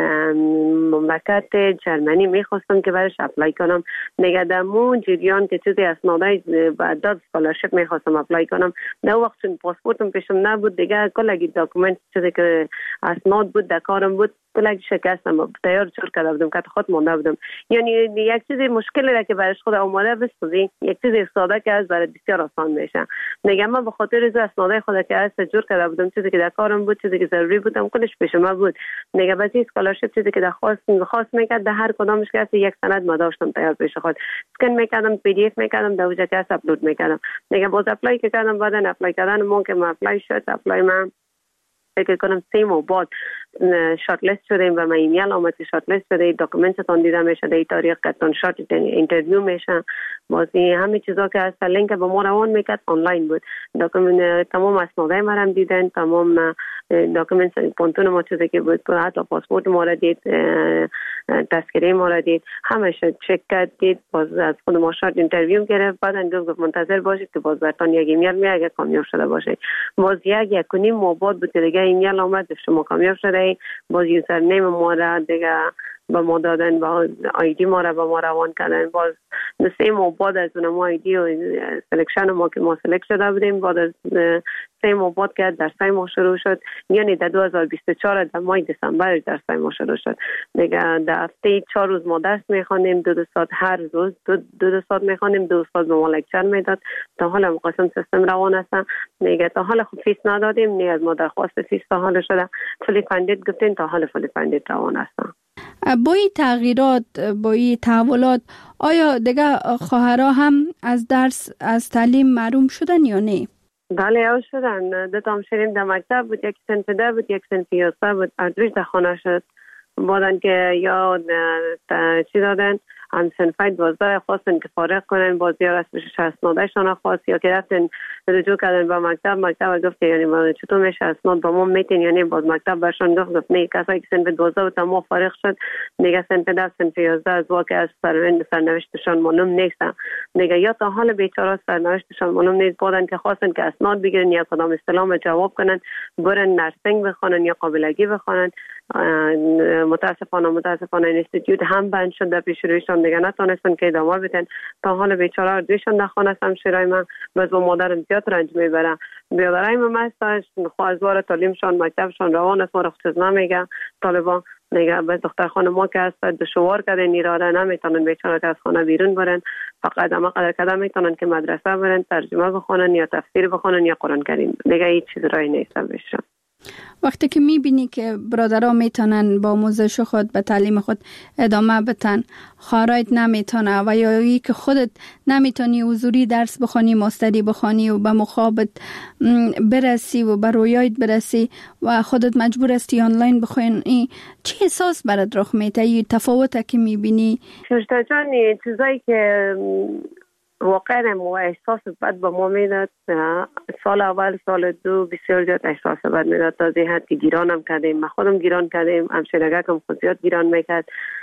مملکت جرمنی میخواستم که برش اپلای کنم دیگه، در مون جریان که چیزی اسنادای بعد اسکولارشیپ میخواستم اپلای کنم، در وقت چون پاسپورتم پیشم نبود دیگه، کلی داکومنت چیزی که اسناد بود در کارم بود کلی شکستم، تیار جور کرده بودم که خود مونده بودم. یعنی یک چیز مشکلی را که برش خود آماده بسازی، یک چیز ساده که از برای بسیار آسان میشه دیگه. من به خاطر از اسنادای خود که از جور کرده بودم، چیزی که در کارم بود، چیزی که ضروری بودم کلش پیش ما بود دیگه. بعضی اسکولارشیپ چیزی که درخواست خواست میکرد در هر کدامش که یک سند ما داشتم تیار پیش خود، اسکن میکردم، پی دی اف میکردم، در وجه که اپلود میکردم دیگه. باز اپلای کردم، بعدن اپلای کردن مون که ما اپلای شد، اپلای من فکر کنم سه ماه بعد شارت لیست شدیم و من ایمیل آمد که شارت لیست شده، داکومنتتون دیده میشه، در این تاریخ کتون شارت اینترویو میشه. بازی همه چیزا که از لینک به ما روان میکرد آنلاین بود، داکومنت تمام اسنادای ما هم دیدن، تمام داکومنت پانتون ما چیزی که بود، حتی پاسپورت ما را دید، تذکره ما را دید، همش چک کرد دید. باز از خود ما شارت اینترویو گرفت، بعدن گفت منتظر باشید که باز براتون یک ایمیل میاد اگه کامیاب شده باشه. باز یک یک کنیم ما بعد بود دیگه ایمیل آمد شما کامیاب شده، باز یوزر نیم ما را دیگه با ما دادن، با آیدی ما را با ما روان کردن. باز سه ماه بعد از اون ما آیدی و سلکشن ما که ما سلکت شده بودیم، بعد از سه ماه بعد که در سه ماه شروع شد، یعنی در دو هزار و بیست و چهار در ماه دسامبر در سه ماه شروع شد دیگه. در هفته چهار روز ما درس میخوانیم، دو دو ساعت هر روز دو دو, دو ساعت میخوانیم، دو ساعت به ما لکچر میداد. تا حالا مقسم سیستم روان است دیگه. تا حالا خب فیس ندادیم، نه از ما درخواست فیس تا حالا شده فولی فاندد گفتین، تا حالا فولی فاندد روان است. با این تغییرات، با این تحولات، آیا دیگه خواهرها هم از درس، از تعلیم محروم شدن یا نه؟ بله او شدن. دو تا همشیریم در مکتب بود، یک سن پده بود، یک سن یازده بود، اردویش در خانه شد. بودن که یا چی دادن هم سنفای دوازده خواستن که فارغ کنن، بازی ها رسمش اسنادشان خواست، یا که رفتن رجوع کردن با مکتب، مکتب گفت یعنی چطور میشه اسناد با ما میتین، یعنی باز مکتب برشان گفت گفت نه، کسایی که سنف دوازده و تمام فارغ شد دیگه سنف ده سنف یازده از واقع از سرنوشتشان معلوم نیستن دیگه، یا تا حال بیچاره سرنوشتشان معلوم نیست. بودن که خواستن که اسناد بگیرن یا کدام استلام جواب کنن، برن نرسینگ بخونن یا قابلگی بخونن. متاسفانه متاسفانه اینستیتوت هم بند شد در پیش رویشان دیگه، نتونستن که ادامه بدن. تا حال بیچاره دویشان در خانه است. همشیرای من باز با مادرم زیاد رنج میبرن. بیادرای من مستش خواهزوار تعلیمشان مکتبشان روان است، ما را خود نمیگه طالبان دیگه به دختر خانم که هست دشوار کردن ایران نمیتونن بیچاره از خانه بیرون برن، فقط اما قدر کدام میتونن که مدرسه برن، ترجمه بخونن یا تفسیر بخونن یا قرآن کریم، دیگه هیچ چیز رای نیست بشه. وقتی که میبینی که برادرها میتونن با آموزش خود به تعلیم خود ادامه بدن، خواهرایت نمیتونه و یا ای که خودت نمیتونی حضوری درس بخونی، ماستری بخونی و به مخابت برسی و به رویایت برسی و خودت مجبور استی آنلاین بخونی، چه احساس برات رخ میده؟ این تفاوته که میبینی؟ ششتا جان چیزایی که واقعا مو احساس بد به ما میداد، سال اول سال دو بسیار زیاد احساس بد میداد، تا زی حد که گیرانم کردیم، ما خودم گیران کردیم، همشیرگکم خود زیاد گیران میکرد،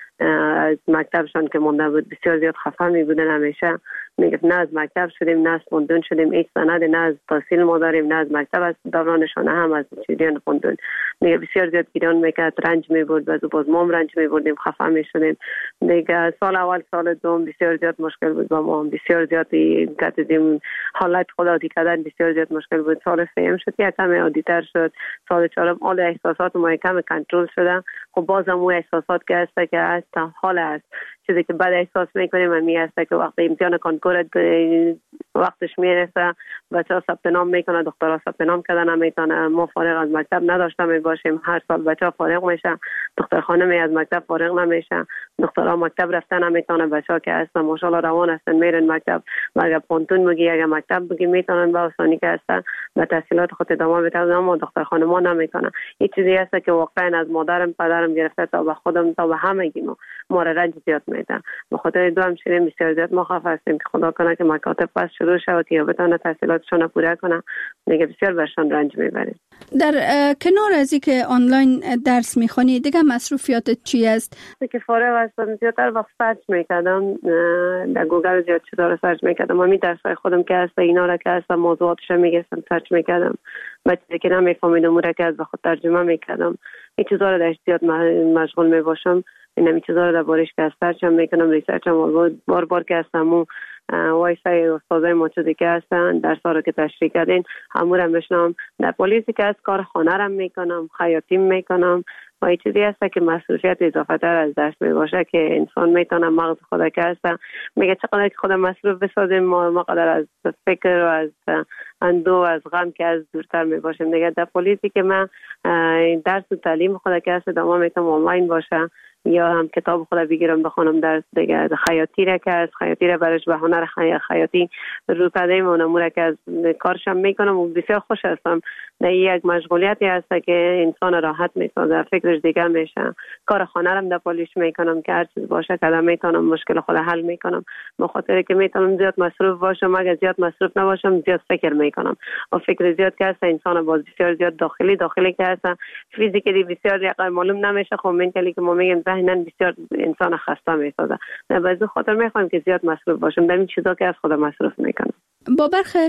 از مکتبشان که مونده بود بسیار زیاد خفه می بودن. همیشه میگفت نه از مکتب شدیم نه از خوندون شدیم، هیچ سند نه از تحصیل ما داریم نه از مکتب، از دورانشان هم از چیزیان خوندون. میگه بسیار زیاد گیران میکرد، رنج میبرد و باز ما رنج میبردیم، خفه میشدیم. دیگه سال اول سال دوم بسیار زیاد مشکل بود با ما، بسیار زیاد کردیم حالت خودآتی کردن بسیار زیاد مشکل بود. سال سوم شد که کم عادی‌تر شد، سال چهارم آل احساسات ما کم کنترل شده. خب بازم اون احساسات که هست که هست حال است، چیزی که بعد احساس میکنیم همی هست که وقتی امتحان کنکور وقتش میرسه بچه ثبت نام میکنه، دخترها ثبت نام کردن نمیتونه، ما فارغ از مکتب نداشته می باشیم، هر سال بچه فارغ میشه، دختر خانمی از مکتب فارغ نمیشه، دخترها مکتب رفتن نمیتونه، بچه که هستن ماشاءالله روان هستن میرن مکتب، اگر پانتون بگی اگر مکتب بگی میتونن با آسانی که هستن به تحصیلات خود ادامه بدن، اما دختر خانما نمیتونه. این چیزی هست که واقعا از مادرم پدرم گرفته تا به خودم تا به همگی ما ما را رنج زیاد میده. به خاطر دو همچنین بسیار زیاد ما خواهد هستیم که خدا کنه که مکاتب پس شروع شود یا بتونه تحصیلاتشون پوره کنه، دیگه بسیار برشان رنج میبریم. در کنار از این که آنلاین درس میخونی دیگه مصروفیاتت چی است؟ که فارغ هستم زیادتر وقت سرچ میکردم، در گوگل زیاد چیزا رو سرچ میکردم، همین درسای خودم که هست اینا را که هست موضوعاتش میگستم سرچ میکردم، بچه که نمیفهمیدم اون را که از خود ترجمه میکردم. این چیزا رو در زیاد مشغول میباشم، این همین چیزا رو در بارش که سرچم میکنم، ریسرچم بار بار که هستم و وای فای استادای موجودی که هستن درس‌ها رو که تشریح کردین همون رو میشنم. در پلیسی که از کار خانه رو میکنم، خیاطی میکنم و این چیزی هست که مسئولیت اضافه تر از دست میباشه که انسان میتونه مغز خود که هست میگه چقدر که خود مصروف بسازیم ما ما قدر از فکر و از اندو و از غم که از دورتر میباشیم. دیگه در پلیسی که من درس و تعلیم خود که هست دما میتونم آنلاین باشه یا هم کتاب خود بگیرم بخونم درس. دیگه خیاطی را که از خیاطی را برش به هنر خیاطی رو کردیم و نمونه که از کارشم میکنم و بسیار خوش هستم. در یک مشغولیتی هست که انسان راحت میسازه، فکرش دیگه میشه. کار خانه رم در پالیش میکنم که هر چیز باشه که میتونم مشکل خود حل میکنم، به خاطر که میتونم زیاد مصروف باشم. اگر زیاد مصروف نباشم زیاد فکر میکنم و فکر زیاد که هست انسان باز بسیار زیاد داخلی داخلی که هست فیزیکلی بسیار یقه معلوم نمیشه. خب من کلی که ما میگیم ذهنن بسیار انسان خسته میسازه. در بعضی خاطر میخوام که زیاد مصروف باشم، در این چیزا که از خود مصروف میکنم. با برخی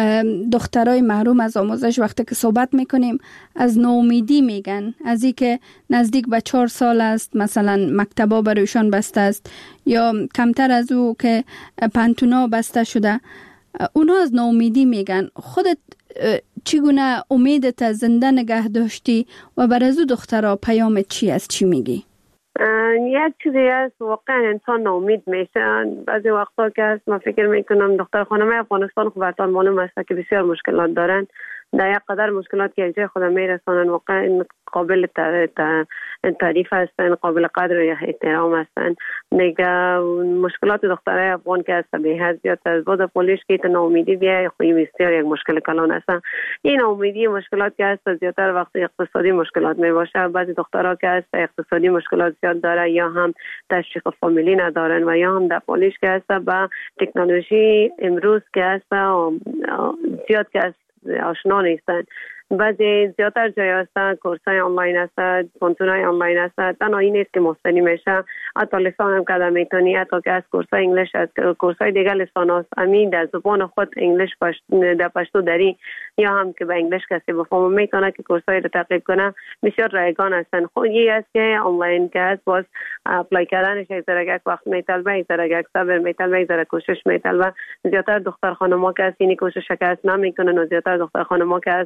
دخترای محروم از آموزش وقتی که صحبت میکنیم از نومیدی میگن، از این که نزدیک به چهار سال است مثلا مکتبا برایشان بسته است یا کمتر از او که پانتونا بسته شده، اونا از نومیدی میگن. خودت چگونه امیدت زنده نگه داشتی و بر از او دخترها پیامت چی است؟ چی میگی؟ یک چیزی هست واقعا انسان ناامید میشه. بعضی وقتا که هست من فکر میکنم دختر خانم افغانستان خب براتون معلوم است که بسیار مشکلات دارن، در یک قدر مشکلات که یک جای خود میرسانن واقعا قابل تعریف هستن، قابل قدر و احترام هستن. دیگه مشکلات دخترای افغان که هست به حد زیاد از بود پولیش که تا ناامیدی بیای خوی بسیار یک مشکل کلان هستن. این ناامیدی مشکلات که هست زیادتر وقتی اقتصادی مشکلات می باشه. بعضی دخترها که هست اقتصادی مشکلات زیاد داره یا هم تشویق فامیلی ندارن و یا هم در پولیش که هست با تکنولوژی امروز که هست زیاد که هست آشنا نیستن. بعضی زیادتر جای هستن کورسای آنلاین هستن، پانتونای آنلاین هستن. تنها این نیست که مستنی میشه، حتی لسان هم کده میتونی، حتی که از کورسای انگلیش از کورسای دیگه لسان هست امین در زبان خود انگلیش پشت در پشتو داری یا هم که به انگلیش کسی بفهمه میتونه که کورسای رو تقریب کنه. بسیار رایگان هستن. خود یه است که آنلاین که هست باز اپلای کردنش یک ذره یک وقت میطلبه، یک ذره یک صبر میطلبه، یک ذره کوشش میطلبه. زیادتر دختر خانم‌ها که هست این کوشش که هست نمیکنن و زیادتر دختر خانم‌ها که هست باز زیاد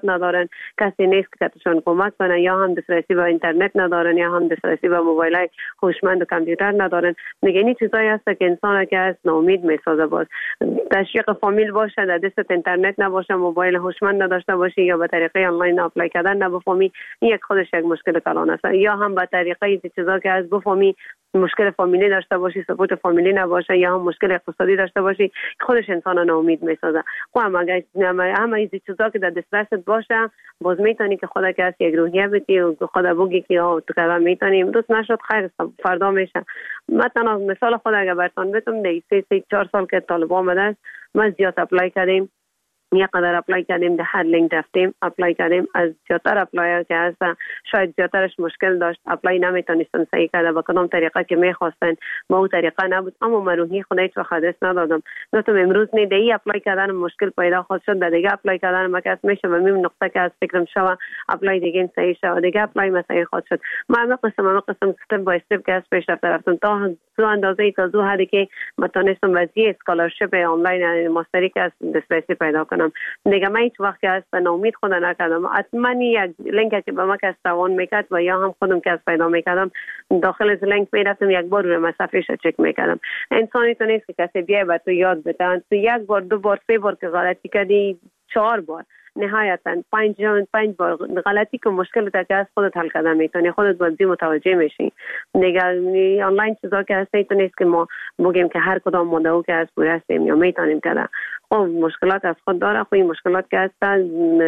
ندارن، کسی نیست که کتشان کمک کنه، یا هم دسترسی به اینترنت ندارن یا هم دسترسی به موبایل های هوشمند و کامپیوتر ندارن. دیگه این چیزایی هست که انسان که از ناامید میسازه. باز تشویق فامیل باشه، در دست اینترنت نباشه، موبایل هوشمند نداشته باشی یا به طریقه آنلاین اپلای کردن نبفهمی، این یک خودش یک مشکل کلان است. یا هم به طریقه این چیزا که از بفهمی مشکل فامیلی داشته باشی، سپورت فامیلی نباشه یا هم مشکل اقتصادی داشته باشی، خودش انسان ناامید میسازه. خب هم اگه همه این چیزا که در دسترست باشه، باز میتونی که خدا که از یک روحیه بدی و خدا بگی که ها تو کلام میتونیم دوست نشد خیر فردا میشه. مثلا مثال خود اگه براتون بگم، در سه سه چهار سال که طالب آمده است، ما زیاد اپلای کردیم، یک قدر اپلای کردیم، در هر لینک رفتیم اپلای کردیم. از زیادتر اپلای که هست شاید زیادترش مشکل داشت، اپلای نمیتونستن صحیح کرده با کدام طریقه که میخواستن، با اون طریقه نبود. اما من روحی خدا هیچ وقت دست ندادم. گفتم امروز نه دی اپلای کردن مشکل پیدا خواهد شد، در دیگه اپلای کردن مکس میشه و میم نقطه که از فکرم شوه اپلای دیگه صحیح شوه، دیگه اپلای مسئله خواهد شد. ما هم قسم هم قسم استپ بای استپ که از پیش رفته رفتم تا تو اندازه تا زو حدی که متونستم وضعیت اسکالرشپ آنلاین ماستری که از دسترسی پیدا کنم. دیگه من هیچ وقت که از ناامید خود نکردم. حتما یک لینک که به ما که توان میکرد و یا هم خودم که از پیدا میکردم داخل از لینک میرفتم، یک بار روی مصفحش چک میکردم. انسانی تو نیست که کسی بیای به تو یاد بده، تو یک بار دو بار سه بار که غلطی کردی، چهار بار نهایتا پنج پنج بار غلطی که مشکل تا که از خودت حل کردن میتونی، خودت بازی متوجه میشی. دیگه آنلاین چیزا که هست تو نیست که ما بگیم که هر کدام مدعو که از پوره هستیم یا میتونیم کردن. خب مشکلات از خود داره، خب این مشکلات که هستن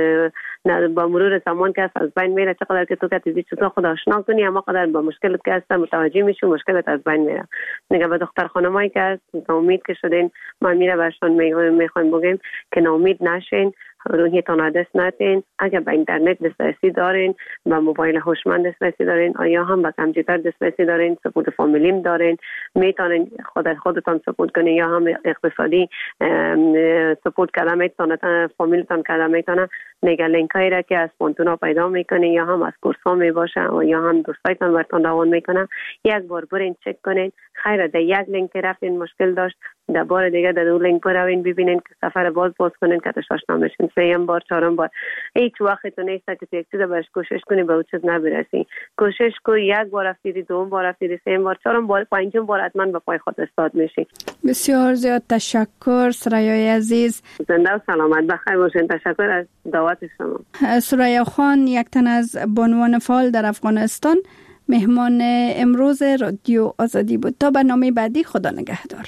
با مرور زمان که هست از بین میره. چقدر که تو که تیزی چیزا خود آشنا کنی، اما قدر با مشکلات که هستن متوجه میشی، مشکلات از بین میره. دیگه به دختر خانمایی که هست ناامید که شدین، ما میره برشان میخوایم بگیم که ناامید نشین، روحیتان را دست ندین. اگر به اینترنت دسترسی دارین، به موبایل هوشمند دسترسی دارین، آیا هم به کامپیوتر دسترسی دارین، سپورت فامیلیم دارین، میتونین خود خودتان سپورت کنین یا هم اقتصادی سپورت کردن میتونن، فامیلتان کردن میتونن. دیگه لینک هایی را که از پونتونا پیدا میکنین یا هم از کورس ها میباشه و یا هم دوستایتان برتان روان میکنن، یک بار برین چک کنین. خیره در یک لینک رفتین مشکل داشت، در بار دیگه در دو لینک بروین ببینین که سفر باز باز کنین که تشاشنا بشین. سیم بار چهارم بار هیچ وقت تو نیست که یک چیز برش کوشش کنی به اون چیز نبرسی. کوشش کو، یک بار رفتیدی، دوم بار رفتیدی، سیم بار، چهارم بار، پنجم بار حتما به پای خود استاد میشی. بسیار زیاد تشکر سرایای عزیز. زنده و سلامت بخیر باشین. تشکر از دعوت شما. سرایا خان، یک تن از بانوان فعال در افغانستان، مهمان امروز رادیو آزادی بود. تا برنامه بعدی، خدا نگهدار.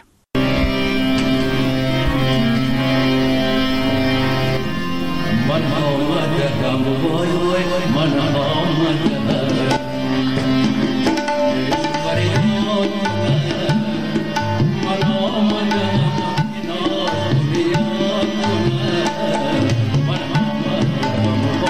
من آمدم وای وای من آمدم فریاد من آمدم ناز بیاد من آمدم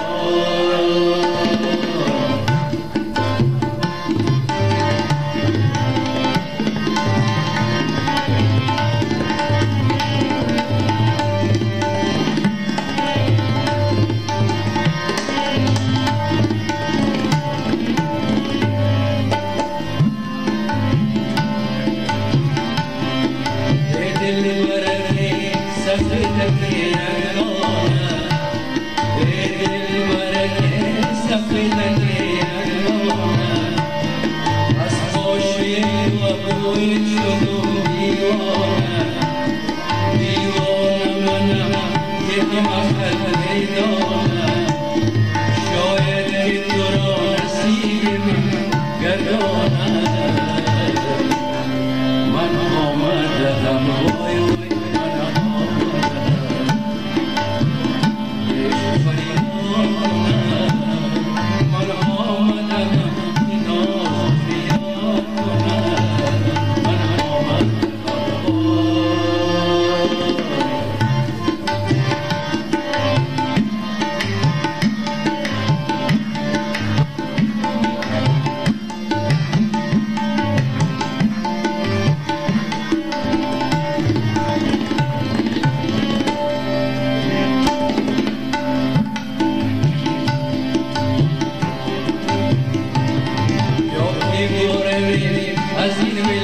از این